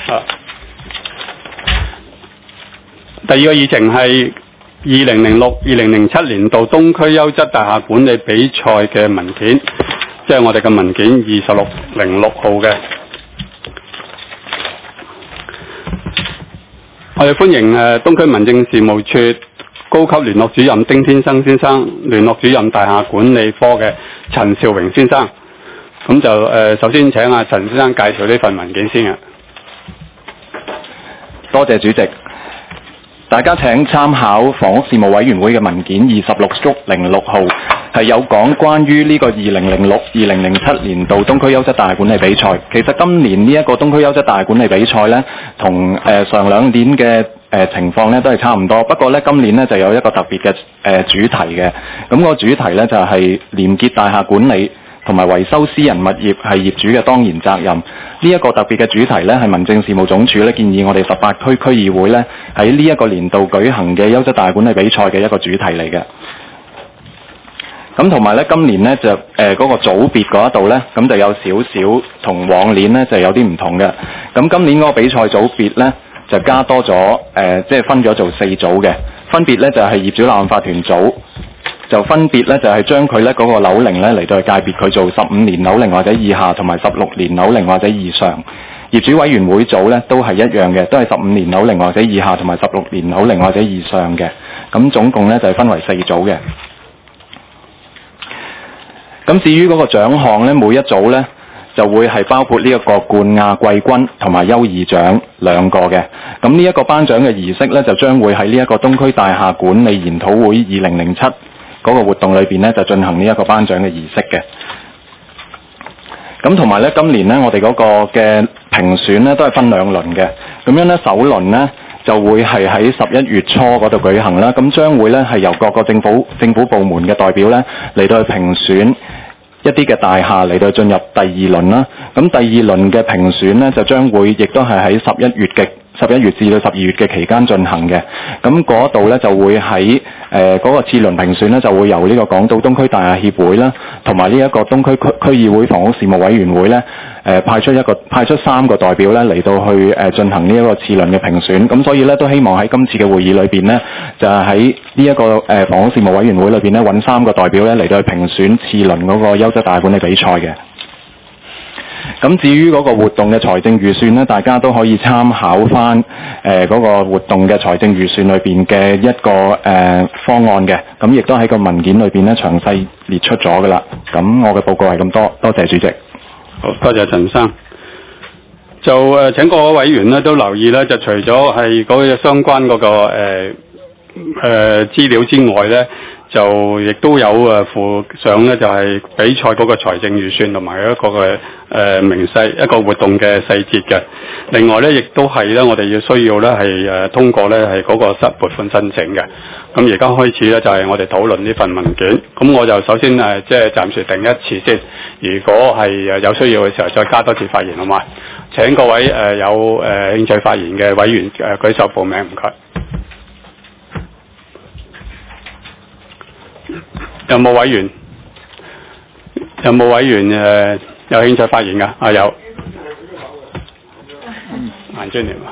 第二個議程係2006-2007年度東區優質大廈管理比賽嘅文件，即係我哋嘅文件2606號嘅。我哋歡迎東區民政事務處高級聯絡主任丁天生先生、聯絡主任大廈管理科嘅陳兆榮先生。咁就首先請阿陳先生介紹呢份文件先啊。 多謝主席。大家請參考房屋事務委員會嘅文件2606號，係有講關於呢個2006-2007年度東區優質大廈管理比賽。其實今年呢一個東區優質大廈管理比賽呢，同上兩年嘅情況呢都係差唔多，不過呢，今年呢就有一個特別嘅主題嘅。咁個主題呢就係廉潔大廈管理同埋維修私人物業係業主嘅當然責任。呢一個特別嘅主題呢，係民政事務總署呢建議我哋18區區議會呢喺呢一個年度舉行嘅優質大廈管理比賽嘅一個主題嚟嘅。咁同埋呢，今年呢就嗰個組別嗰一度呢，咁就有少少同往年呢就有啲唔同嘅。咁今年嗰個比賽組別呢，就加多咗即係分咗做4組嘅，分別呢就係業主立案法團組。就分別咧，就係將佢咧嗰個樓齡咧嚟到去界別佢做15年樓齡或者以下，同埋16年樓齡或者以上。業主委員會組咧都係一樣嘅，都係15年樓齡或者以下，同埋16年樓齡或者以上嘅。咁總共咧就係分為4組嘅。咁至於嗰個獎項咧，每一組咧就會係包括呢一個冠亞季軍同埋優異獎2個嘅。咁呢一個頒獎嘅儀式咧，就將會喺呢一個東區大廈管理研討會2007嗰個活動裏邊咧，就進行呢一個頒獎嘅儀式嘅。咁同埋咧，今年咧，我哋嗰個嘅評選咧，都係分2輪嘅。咁樣咧，首輪咧就會係喺11月初嗰度舉行啦。咁將會咧係由各個政府部門嘅代表咧嚟到去評選一啲嘅大廈嚟到進入第2輪啦。咁第2輪嘅評選咧，就將會亦都係喺11月至到12月嘅期間進行嘅。咁嗰度咧就會喺嗰個次輪評選咧，就會由呢個港島東區大廈協會啦，同埋呢一個東區區議會房屋事務委員會咧，派出3個代表咧嚟到去進行呢一個次輪嘅評選。咁所以咧都希望喺今次嘅會議裏邊咧，就係喺呢一個房屋事務委員會裏邊咧揾3個代表咧嚟到去評選次輪嗰個優質大廈管理比賽嘅。咁至於嗰個活動嘅財政預算呢，大家都可以參考翻嗰個活動嘅財政預算裏邊嘅一個方案嘅。咁亦都喺個文件裏邊咧詳細列出咗噶啦。咁我嘅報告係咁多，多謝主席。 好，多謝陳生。就請各位委員咧都留意咧，就除咗係嗰個相關嗰個資料之外咧，就亦都有附上咧，就係比賽嗰個財政預算同埋一個嘅明細一個活動嘅細節嘅。另外咧，亦都係咧，我哋要需要咧係通過咧係嗰個撥款申請嘅。咁而家開始咧就係我哋討論呢份文件。咁我就首先即係暫時定一次先。如果係有需要嘅時候，再加多次發言好嘛？請各位有興趣發言嘅委員舉手報名，唔該。有冇委員？有冇委員有興趣發言噶？啊，有。顏專員。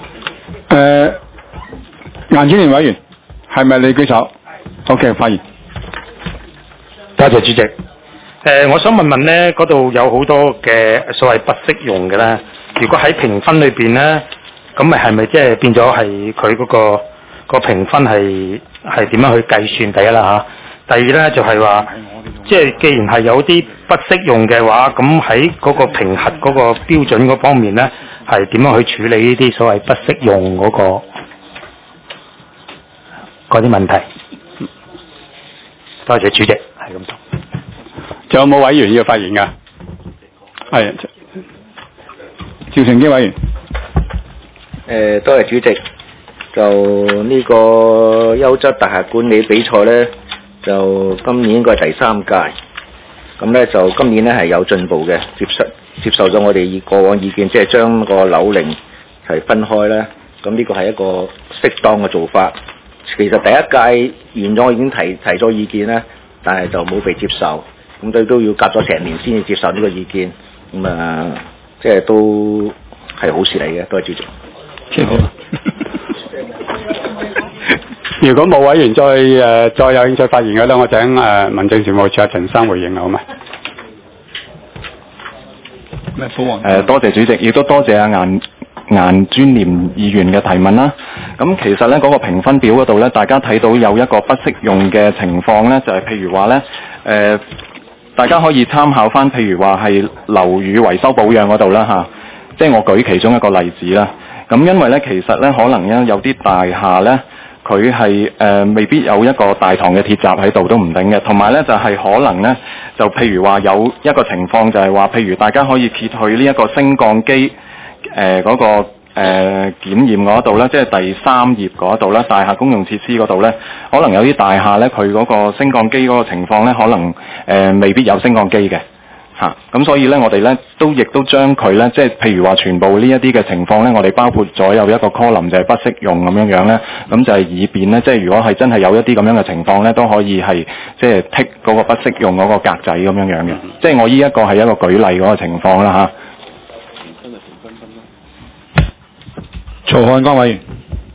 顏專員委員，係咪你舉手 ？OK， 發言。 多謝主席。我想問問咧，嗰度有好多嘅所謂不適用嘅咧，如果喺評分裏邊咧，咁咪係咪即係變咗係佢嗰個評分係點樣去計算？第一啦嚇。第二咧就係話，即係既然係有啲不適用嘅話，咁喺嗰個評核嗰個標準嗰方面咧，係點樣去處理呢啲所謂不適用嗰啲問題？多謝主席，係咁多。 仲有冇委員要發言㗎？係， 趙成基委員。 多謝主席。就呢個優質大廈管理比賽咧，就今年應該係第3屆。咁咧就今年咧係有進步嘅，接受咗我哋過往意見，即係將個樓齡係分開咧。咁呢個係一個適當嘅做法。其實第1屆完咗，我已經提咗意見咧，但係就冇被接受。咁都要隔咗成年先至接受呢個意見。咁即係都係好事嚟嘅。多謝主席。 如果冇委員再有興趣發言嘅咧，我請民政事務處阿陳生回應好嗎？ 多謝主席，亦都多謝阿顏尊廉議員嘅提問啦。咁其實咧嗰個評分表嗰度咧，大家睇到有一個不適用嘅情況咧，就係譬如話咧，大家可以參考翻，譬如話係樓宇維修保養嗰度啦嚇，即係我舉其中一個例子啦。咁因為咧，其實咧可能咧有啲大廈咧，佢係未必有一個大堂嘅鐵閘喺度都唔定嘅，同埋咧就係可能咧，就譬如話有一個情況就係話，譬如大家可以揭去呢一個升降機嗰個檢驗嗰度咧，即係第3頁嗰度咧，大廈公用設施嗰度咧，可能有啲大廈咧，佢嗰個升降機嗰個情況咧，可能未必有升降機嘅。咁所以咧，我哋咧亦都將佢咧，即係譬如話全部呢一啲嘅情況咧，我哋包括咗有一個 column 就係不適用咁樣咧，咁就係以便咧，即係如果係真係有一啲咁樣嘅情況咧，都可以係即係剔嗰個不適用嗰個格仔咁樣嘅。即係我呢一個係一個舉例嗰個情況啦嚇。 曹漢光委員。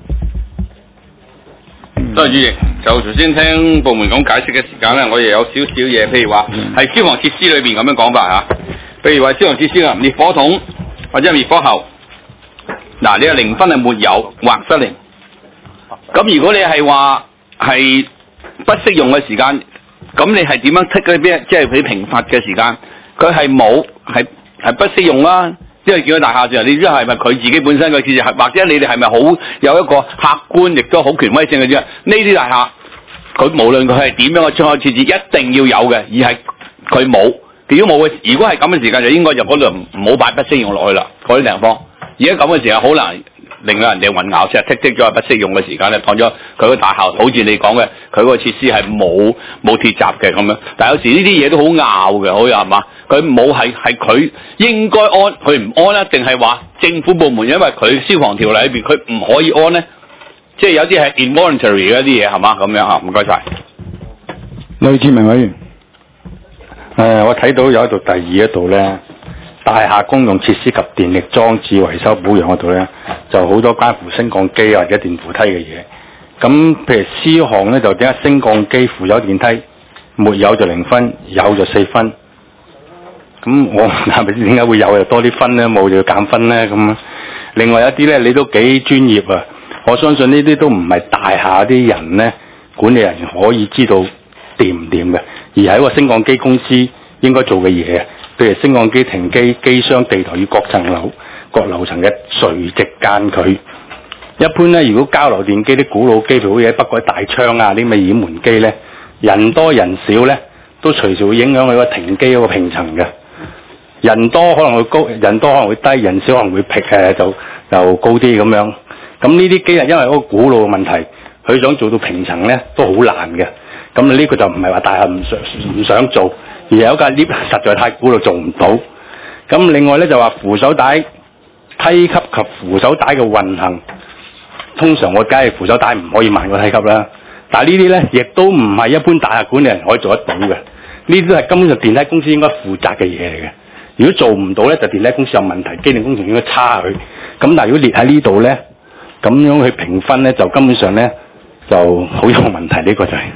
多謝主席。就頭先聽部門講解釋嘅時間咧，我亦有少少嘢，譬如話係消防設施裏邊咁樣講法嚇。譬如話消防設施啊，滅火筒或者滅火喉，嗱，你嘅0分係沒有或失靈。咁如果你係話係不適用嘅時間，咁你係點樣剔嗰啲？即係佢評罰嘅時間，佢係冇係不適用啦。因為見到大廈上，你知係咪佢自己本身嘅設置，或者你哋係咪好有一個客觀亦都好權威性嘅啫？呢啲大廈佢無論佢係點樣嘅窗口設置，一定要有嘅，而係佢冇。如果冇嘅，如果係咁嘅時間，就應該就嗰度唔好擺不適用落去啦。嗰啲地方，而家咁嘅時間好難令到人哋混淆，即係剔咗不適用嘅時間咧，當咗佢個大廈好似你講嘅，佢個設施係冇鐵閘嘅咁樣。但係有時呢啲嘢都好拗嘅，好有係嘛？佢冇係佢應該安，佢唔安咧，定係話政府部門因為佢消防條例裏邊佢唔可以安咧？即係有啲係 involuntary 嘅一啲嘢係嘛咁樣嚇？唔該晒。 呂志明委員。 我睇到有一度第2度咧，大廈公用設施及電力裝置維修保養嗰度咧，就好多關乎升降機或者電扶梯嘅嘢。咁譬如 C 項咧，就點解升降機扶手電梯沒有就0分，有就4分？咁我係咪點解會有就多啲分咧？冇就要減分咧？咁另外一啲咧，你都幾專業啊！我相信呢啲都唔係大廈啲人咧，管理人員可以知道掂唔掂嘅。而係一個升降機公司應該做嘅嘢，譬如升降機停機、機箱、地台與各層樓、各樓層嘅垂直間距。一般咧，如果交流電機啲古老機，譬如好似喺北角大窗啊啲咁嘅掩門機咧，人多人少咧，都隨時會影響佢個停機嗰個平層嘅。人多可能會高，人多可能會低，人少可能會就高啲咁樣。咁呢啲機啊，因為嗰個古老嘅問題，佢想做到平層咧都好難嘅。咁呢個就唔係話大廈唔想做，而有架 lift 實在太古老做唔到。咁另外咧就話扶手帶、梯級及扶手帶嘅運行，通常我梗係扶手帶唔可以慢過梯級啦。但係呢啲咧亦都唔係一般大廈管理人可以做得到嘅。呢啲都係根本上電梯公司應該負責嘅嘢嚟嘅。如果做唔到咧，就電梯公司有問題，機電工程應該差佢。咁但係如果列喺呢度咧，咁樣去評分咧，就根本上咧就好有問題。呢個就係。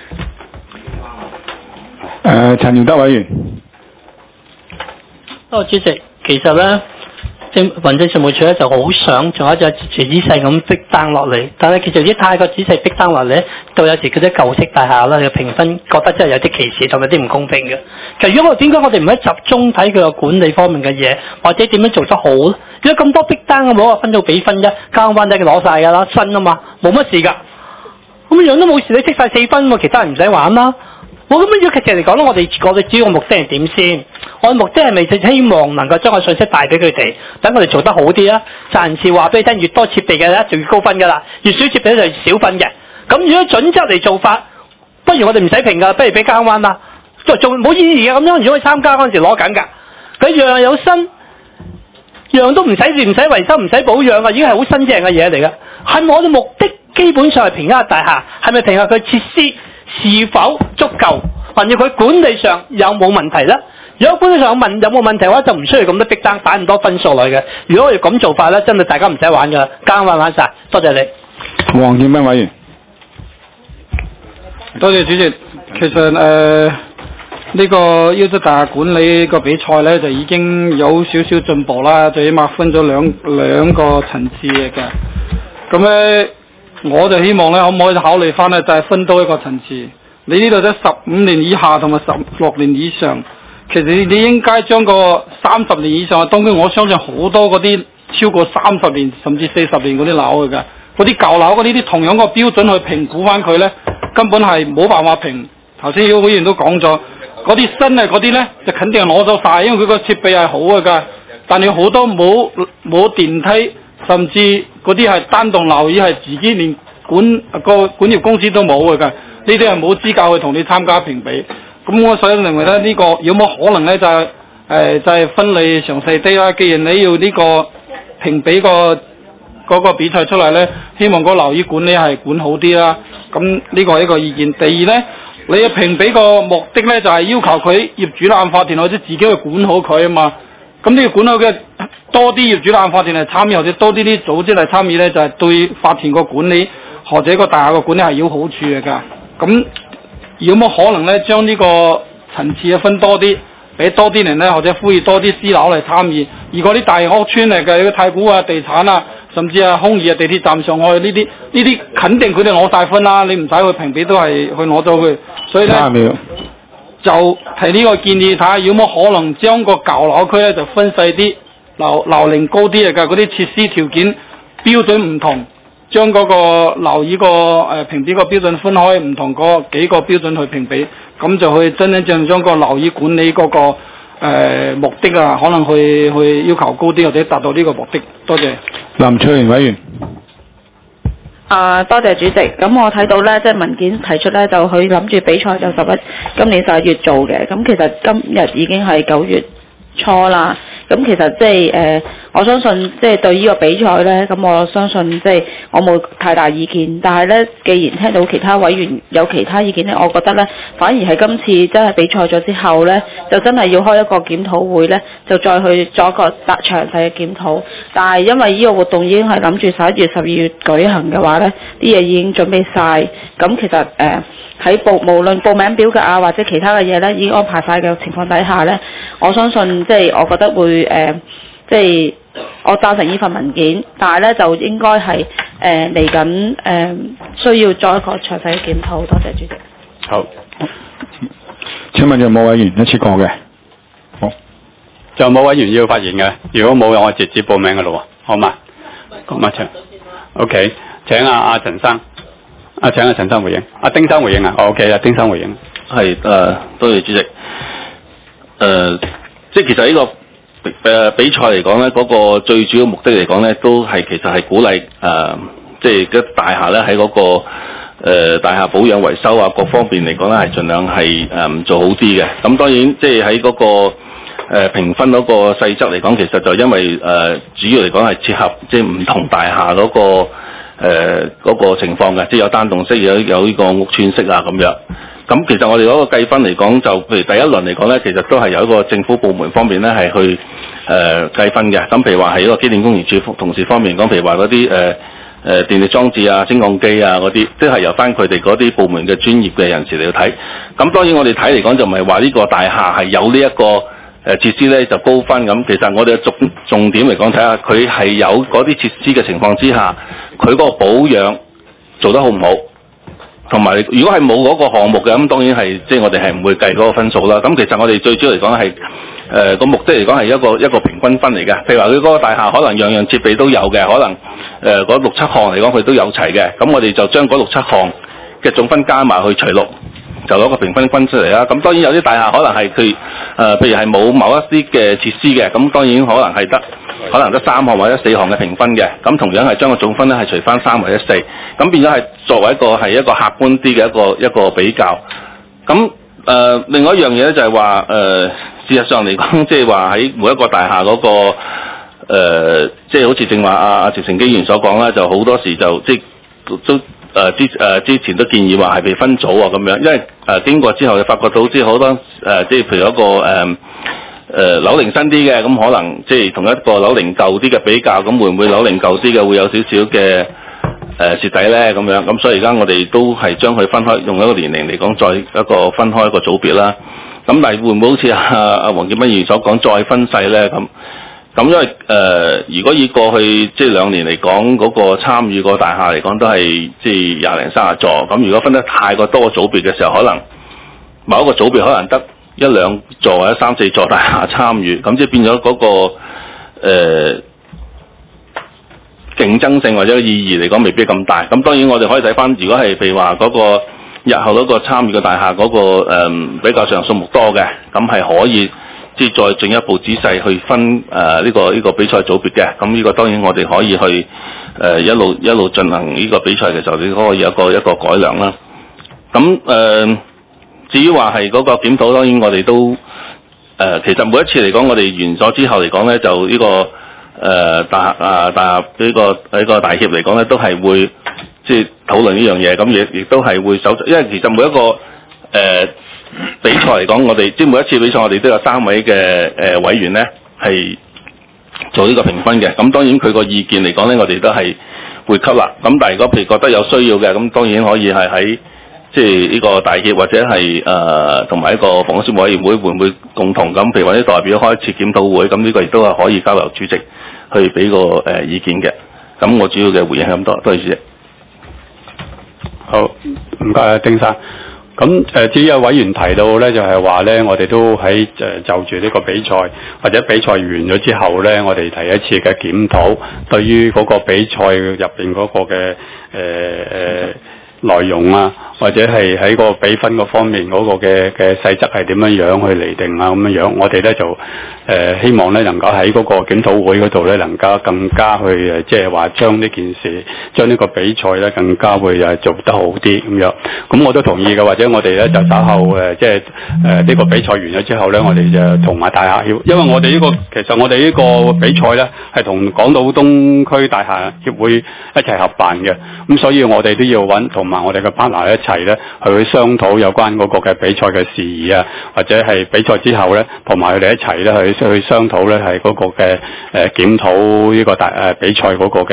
陳耀德委員。 主席，其實咧，民政事務處咧就好想做一隻仔細咁逼單落嚟，但係其實啲太過仔細逼單落嚟，到有時嗰啲舊式大廈啦嘅評分，覺得真係有啲歧視同埋啲唔公平嘅。其實如果點解我哋唔喺集中睇佢個管理方面嘅嘢，或者點樣做得好咧？如果咁多逼單嘅，冇話分到比分啫，交翻底佢攞晒㗎啦，新啊嘛，冇乜事㗎。咁樣都冇事，你剔晒4分喎，其他人唔使玩啦。我咁樣其實嚟講咧，我哋主要嘅目的係點先？我嘅目的係咪希望能夠將個信息帶俾佢哋，等我哋做得好啲啊？暫時話俾你聽，越多設備嘅咧就越高分㗎啦，越少設備就越少分嘅。咁如果準則嚟做法，不如我哋唔使評㗎，不如俾交彎啦，做冇意義嘅咁樣。如果去參加嗰陣時攞緊㗎，佢樣有新，樣都唔使維修，唔使保養啊，已經係好新淨嘅嘢嚟㗎。係咪我哋目的基本上係評價大廈，係咪評價佢設施是否足夠，還要佢管理上有冇問題呢？ 如果觀眾想問有冇問題嘅話，就唔需要咁多逼單擺咁多分數落去嘅。如果我哋咁做法咧，真係大家唔使玩㗎，間玩晒。多謝你。 黃建斌委員， 多謝主席。其實呢個優質大廈管理個比賽咧就已經有少少進步啦，最起碼分咗兩個層次嘅。咁咧，我就希望咧可唔可以考慮翻咧，就係分多一個層次。你呢度得15年以下同埋16年以上，其實你應該將個30年以上嘅東區，我相信好多嗰啲超過30年甚至40年嗰啲樓嘅，嗰啲舊樓嗰啲同樣個標準去評估翻佢咧，根本係冇辦法評。頭先有會員都講咗，嗰啲新嘅嗰啲咧就肯定係攞咗晒，因為佢個設備係好嘅，但係好多冇電梯，甚至嗰啲係單棟樓宇係自己連管業公司都冇嘅，呢啲係冇資格去同你參加評比。咁我所以認為咧，呢個有冇可能咧就係分類詳細啲啦。既然你要呢個評比嗰個比賽出嚟咧，希望個樓宇管理係管好啲啦。咁呢個係一個意見。第二咧，你嘅評比個目的咧就係要求佢業主立案法團或者自己去管好佢啊嘛。咁呢個管好嘅多啲業主立案法團嚟參與，或者多啲組織嚟參與咧，就係對法團個管理或者個大廈個管理係有好處嘅㗎。咁有冇可能咧將呢個層次分多啲，俾多啲人咧，或者呼籲多啲私樓嚟參與？如果啲大型屋邨嚟嘅，太古啊、地產啊，甚至係空義啊、地鐵站上去呢啲，肯定佢哋攞晒分啦，你唔使去評比都係去攞到佢。所以咧，就提呢個建議，睇下有冇可能將個舊樓區咧就分細啲，樓齡高啲嘅嗰啲設施條件標準唔同。將嗰個樓宇個評比個標準分開，唔同嗰幾個標準去評比，咁就去真真正將個樓宇管理嗰個目的啊，可能去要求高啲，或者達到呢個目的。多謝。 林翠玲委員。 多謝主席。咁我睇到咧，即係文件提出咧，就佢諗住比賽就今年11月做嘅。咁其實今日已經係9月初啦。咁其實即係我相信即係對呢個比賽咧，咁我相信即係我冇太大意見。但係咧，既然聽到其他委員有其他意見咧，我覺得咧，反而係今次真係比賽咗之後咧，就真係要開一個檢討會咧，就再去做一個詳細嘅檢討。但係因為呢個活動已經係諗住11月、12月舉行嘅話咧，啲嘢已經準備晒。咁其實喺無論報名表格啊或者其他嘅嘢咧，已經安排晒嘅情況底下咧，我相信即係我覺得會即係我贊成呢份文件，但係咧就應該係嚟緊需要做一個詳細嘅檢討。多謝主席。 好， 請問有冇委員一次過嘅？好， 就冇委員要發言嘅。如果冇，我直接報名嘅咯喎，好嘛？咁啊，請 OK， 請阿陳生。請阿陳生回應，阿丁生回應啊 ，OK 啊，丁生回應。 係多謝主席。即係其實呢個比賽嚟講咧，嗰個最主要目的嚟講咧，都係其實係鼓勵即係嘅大廈咧喺嗰個大廈保養維修啊各方面嚟講咧，係盡量係做好啲嘅。咁當然即係喺嗰個評分嗰個細則嚟講，其實就因為主要嚟講係切合即係唔同大廈嗰個。嗰個情況嘅，即係有單棟式，有呢個屋邨式啊咁樣。咁其實我哋嗰個計分嚟講，就譬如第一輪嚟講咧，其實都係有一個政府部門方面咧係去計分嘅。咁譬如話係一個機電工程署同事方面講，譬如話嗰啲電力裝置啊、升降機啊嗰啲，都係由翻佢哋嗰啲部門嘅專業嘅人士嚟去睇。咁當然我哋睇嚟講就唔係話呢個大廈係有呢一個。設施咧就高分咁，其實我哋嘅重點嚟講，睇下佢係有嗰啲設施嘅情況之下，佢嗰個保養做得好唔好，同埋如果係冇嗰個項目嘅，咁當然係即係我哋係唔會計嗰個分數啦。咁其實我哋最主要嚟講係個目的嚟講係一個平均分嚟嘅。譬如話佢嗰個大廈可能樣樣設備都有嘅，可能嗰6-7項嚟講佢都有齊嘅，咁我哋就將嗰6-7項嘅總分加埋去除6。就攞個評分出嚟啦。咁當然有啲大廈可能係佢譬如係冇某一啲嘅設施嘅，咁當然可能得3項或者4項嘅評分嘅。咁同樣係將個總分咧係除翻3或者4，咁變咗係作為一個客觀啲嘅一個比較。咁另外一樣嘢咧就係話事實上嚟講，即係話喺每一個大廈嗰個即係好似正話阿謝成基議員所講啦，就好多時就即係都之前都建議話係被分組啊咁樣，因為經過之後就發覺到即係好多即係譬如一個樓齡新啲嘅，咁可能即係同一個樓齡舊啲嘅比較，咁會唔會樓齡舊啲嘅會有少少嘅蝕底咧咁樣？咁所以而家我哋都係將佢分開，用一個年齡嚟講，再一個分開一個組別啦。咁但係會唔會好似阿黃建斌議員所講再分細咧咁？咁因為如果以過去即係2年嚟講，嗰個參與個大廈嚟講都係即係20零30座。咁如果分得太過多個組別嘅時候，可能某一個組別可能得1兩座或者3、4座大廈參與，咁即係變咗嗰個競爭性或者意義嚟講未必咁大。咁當然我哋可以睇翻，如果係譬如話嗰個日後嗰個參與嘅大廈嗰個比較上數目多嘅，咁係可以即係再進一步仔細去分呢個比賽組別嘅。咁呢個當然我哋可以去一路進行呢個比賽嘅時候，你可以有一個改良啦。咁至於話係嗰個檢討，當然我哋都其實每一次嚟講，我哋完咗之後嚟講咧，就呢個大廈呢個大協嚟講咧，都係會即係討論呢樣嘢。咁亦都係會因為其實每一個比賽嚟講，我哋即係每一次比賽，我哋都有3位嘅委員咧係做呢個評分嘅。咁當然佢個意見嚟講咧，我哋都係會吸納。咁但係如果譬如覺得有需要嘅，咁當然可以係喺即係呢個大協或者係同埋一個房屋事務委員會會唔會共同咁，譬如或者代表開一次檢討會，咁呢個亦都係可以交由主席去俾個意見嘅。咁我主要嘅回應係咁多，多謝主席。 好，唔該丁生。咁至於有委員提到咧，就係話咧，我哋都喺就住呢個比賽或者比賽完咗之後咧，我哋第一次嘅檢討，對於嗰個比賽入邊嗰個嘅內容啊，或者係喺個比分嗰方面嗰個嘅細則係點樣去釐定啊，咁樣我哋咧就希望咧能夠喺嗰個檢討會嗰度咧，能夠更加去即係話將呢件事，將呢個比賽咧更加會做得好啲咁樣。咁我都同意嘅，或者我哋咧就稍後即係呢個比賽完咗之後咧，我哋就同埋大廈協，因為我哋其實我哋呢個比賽咧係同港島東區大廈協會一齊合辦嘅，咁所以我哋都要揾同埋我哋嘅 partner 一齊咧去商討有關嗰個嘅比賽嘅事宜啊，或者係比賽之後咧，同埋佢哋一齊咧去商討咧係嗰個嘅檢討呢個比賽嗰個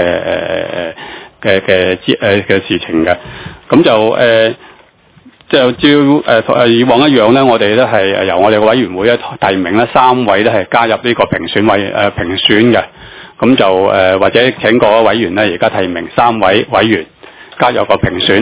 嘅事情嘅。咁就照以往一樣咧，我哋咧係由我哋嘅委員會咧提名咧3位咧係加入呢個評選嘅。咁就或者請各位委員咧而家提名3位委員加入個評選。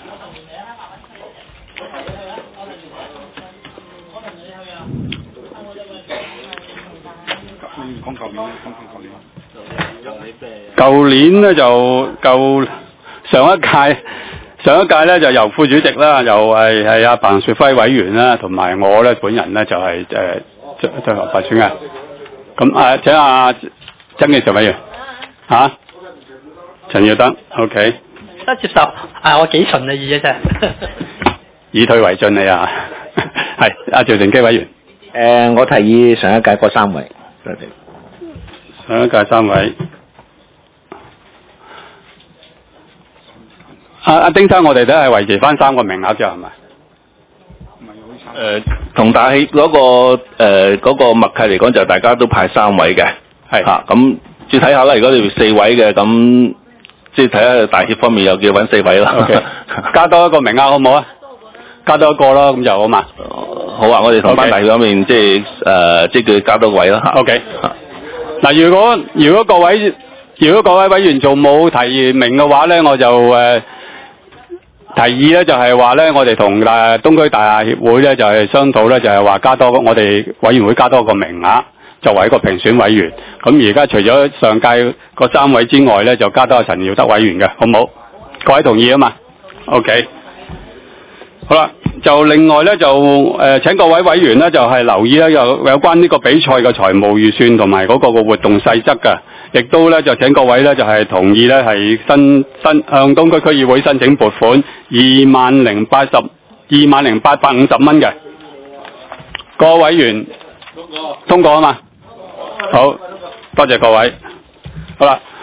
舊年咧就上一屆咧就由副主席啦，又係阿彭雪輝委員啦，同埋我咧本人咧就係最後發選嘅。咁請阿曾記常委員陳耀德 ，OK。 得接受，我幾順意嘅啫。 以退為進你啊，係阿趙成基委員。 我提議上一屆嗰3位，多謝。 上一屆3位。阿丁生，我哋都係維持翻3個名額啫，係咪？ 同大氣嗰個默契嚟講，就大家都派3位嘅，係嚇。咁要睇下啦。如果你4位嘅，咁即係睇下大協方面又叫揾4位啦。 Okay. 加多一個名額好唔好啊？加多一個咯，咁就好嘛。 好啊，我哋同翻大協方面即係叫加多個位啦嚇。 OK。嗱，如果各位委員仲冇提名嘅話咧，我就提議咧就係話咧，我哋同東區大廈協會咧就係商討咧，就係話加多我哋委員會加多個名額，作為一個評選委員。咁而家除咗上屆嗰3位之外咧，就加多個陳耀德委員嘅，好唔好？各位同意啊嘛 ？OK。好啦，就另外咧就請各位委員咧就係留意咧有關呢個比賽嘅財務預算同埋嗰個活動細則嘅。亦都咧就請各位咧就係同意咧係向東區區議會申請撥款20850蚊嘅。各位委員通過啊嘛？好，多謝各位。好啦。